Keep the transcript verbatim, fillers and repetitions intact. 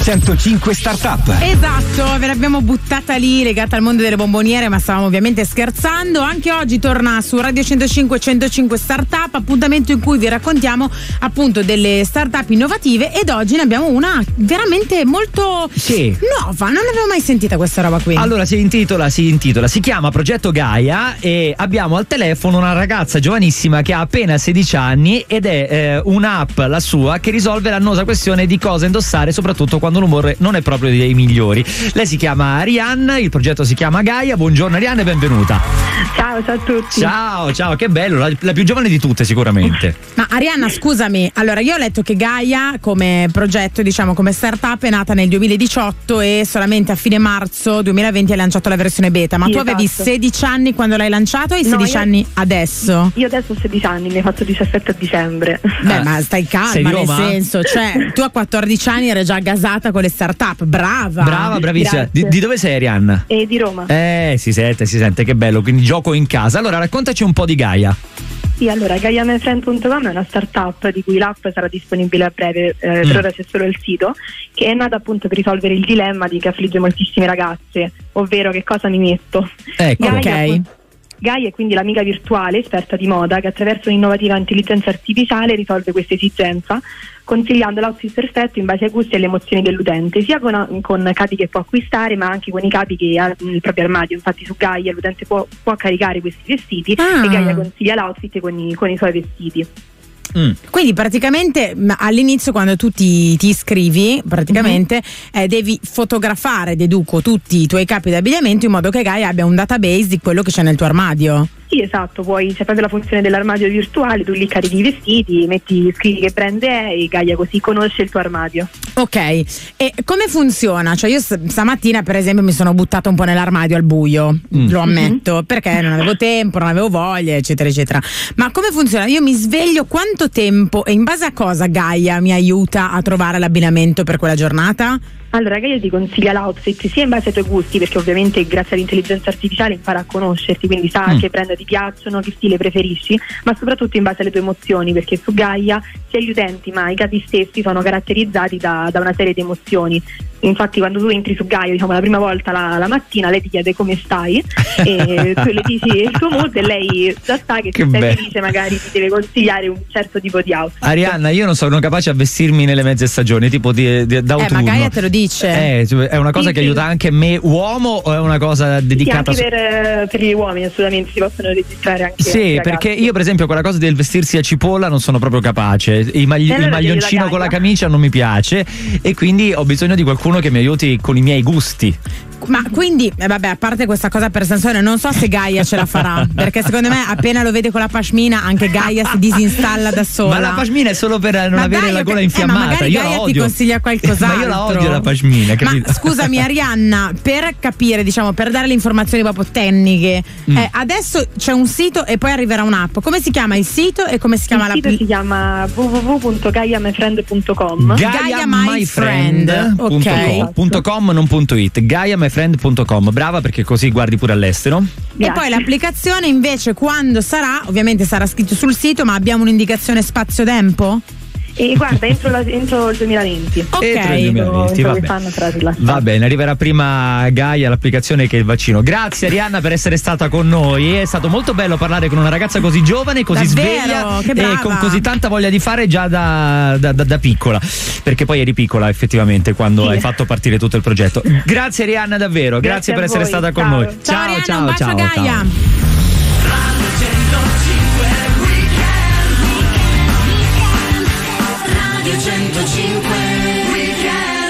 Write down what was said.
centocinque Startup. Esatto, ve l'abbiamo buttata lì legata al mondo delle bomboniere, ma stavamo ovviamente scherzando. Anche oggi torna su Radio centocinque centocinque Startup, appuntamento in cui vi raccontiamo appunto delle startup innovative, ed oggi ne abbiamo una veramente molto sì. nuova, non l'avevo mai sentita questa roba qui. Allora si intitola, si intitola, si chiama Progetto Gaia, e abbiamo al telefono una ragazza giovanissima che ha appena sedici anni ed è eh, un'app, la sua, che risolve l'annosa questione di cosa indossare, soprattutto quando l'umore non è proprio dei migliori. Lei si chiama Arianna, il progetto si chiama Gaia. Buongiorno Arianna e benvenuta. Ciao, ciao a tutti. Ciao, ciao, che bello, la, la più giovane di tutte sicuramente. Ma Arianna, scusami, allora io ho letto che Gaia come progetto, diciamo come startup, è nata nel duemiladiciotto e solamente a fine marzo duemilaventi hai lanciato la versione beta, ma sì, tu esatto. avevi sedici anni quando l'hai lanciato o hai No, sedici io... anni adesso? Io adesso ho sedici anni, ne ho fatto diciassette a dicembre. Beh, ma stai calma, nel senso, cioè tu a quattordici anni eri già gasata con le startup, brava. Brava, bravissima. Di, di dove sei Arianna? E di Roma. Eh, si sente, si sente, che bello, quindi gioco in casa. Allora raccontaci un po' di Gaia. Sì, allora Gaia My Friend punto com è una startup di cui l'app sarà disponibile a breve, eh, mm. per ora c'è solo il sito, che è nata appunto per risolvere il dilemma di che affligge moltissime ragazze, ovvero che cosa mi metto. Ecco, Gaia, ok. appunto, Gaia è quindi l'amica virtuale esperta di moda che attraverso un'innovativa intelligenza artificiale risolve questa esigenza, consigliando l'outfit perfetto in base ai gusti e alle emozioni dell'utente, sia con, con capi che può acquistare, ma anche con i capi che ha nel proprio armadio. Infatti su Gaia l'utente può, può caricare questi vestiti ah. e Gaia consiglia l'outfit con i, con i suoi vestiti. Mm. Quindi praticamente all'inizio, quando tu ti, ti iscrivi, praticamente mm-hmm. eh, devi fotografare, deduco, tutti i tuoi capi d'abbigliamento in modo che Gaia abbia un database di quello che c'è nel tuo armadio. Sì, esatto, poi c'è proprio la funzione dell'armadio virtuale, tu lì carichi i vestiti, metti, scrivi che brand è e Gaia così conosce il tuo armadio. Ok, e come funziona? Cioè io stamattina per esempio mi sono buttata un po' nell'armadio al buio, mm. lo ammetto, mm-hmm. perché non avevo tempo, non avevo voglia, eccetera eccetera. Ma come funziona? Io mi sveglio quanto tempo e in base a cosa Gaia mi aiuta a trovare l'abbinamento per quella giornata? Allora Gaia ti consiglia l'outfit sia in base ai tuoi gusti, perché ovviamente grazie all'intelligenza artificiale impara a conoscerti, quindi sa mm. che brand ti piacciono, che stile preferisci, ma soprattutto in base alle tue emozioni, perché su Gaia sia gli utenti ma i capi stessi sono caratterizzati da, da una serie di emozioni. Infatti quando tu entri su Gaia, diciamo la prima volta la, la mattina, lei ti chiede come stai e tu le dici il tuo mood e lei già sa che, che se sei felice magari ti deve consigliare un certo tipo di outfit. Arianna, io non sono capace a vestirmi nelle mezze stagioni, tipo di, di, d'autunno. Eh, ma Gaia te lo dice. Eh, è una cosa sì, che sì. aiuta anche me uomo o è una cosa dedicata? Sì, anche per, per gli uomini assolutamente si possono registrare anche. Sì, perché io per esempio quella cosa del vestirsi a cipolla non sono proprio capace. I magli- allora il maglioncino con la camicia non mi piace e quindi ho bisogno di qualcuno che mi aiuti con i miei gusti. Ma quindi, eh vabbè, a parte questa cosa per Sansone, non so se Gaia ce la farà, perché secondo me appena lo vede con la pashmina anche Gaia si disinstalla da sola. Ma la pashmina è solo per non ma avere Gaia, la gola per, infiammata. Eh, ma magari io Gaia la odio. ti consiglia qualcos'altro. Ma io la odio la pashmina, capito? Ma scusami Arianna, per capire, diciamo, per dare le informazioni proprio tecniche, mm. eh, adesso c'è un sito e poi arriverà un'app. Come si chiama il sito e come si chiama l'app? Il sito si chiama w w w punto gaia my friend punto com. Gaia My Friend, ok. .com non punto it. gaia my friend punto com. Brava, perché così guardi pure all'estero. Grazie. E poi l'applicazione invece quando sarà, ovviamente sarà scritto sul sito, ma abbiamo un'indicazione spazio-tempo? E guarda, entro, la, entro il duemilaventi. Ok, entro il duemilaventi, entro va, bene. va bene, arriverà prima Gaia l'applicazione che il vaccino. Grazie Arianna per essere stata con noi, è stato molto bello parlare con una ragazza così giovane, così davvero, sveglia e con così tanta voglia di fare già da, da, da, da piccola, perché poi eri piccola effettivamente quando sì. hai fatto partire tutto il progetto. Grazie Arianna davvero, grazie, grazie per essere stata con ciao. noi. Ciao, ciao Arianna, ciao un bacio ciao, a Gaia. ciao. centocinque Weekend.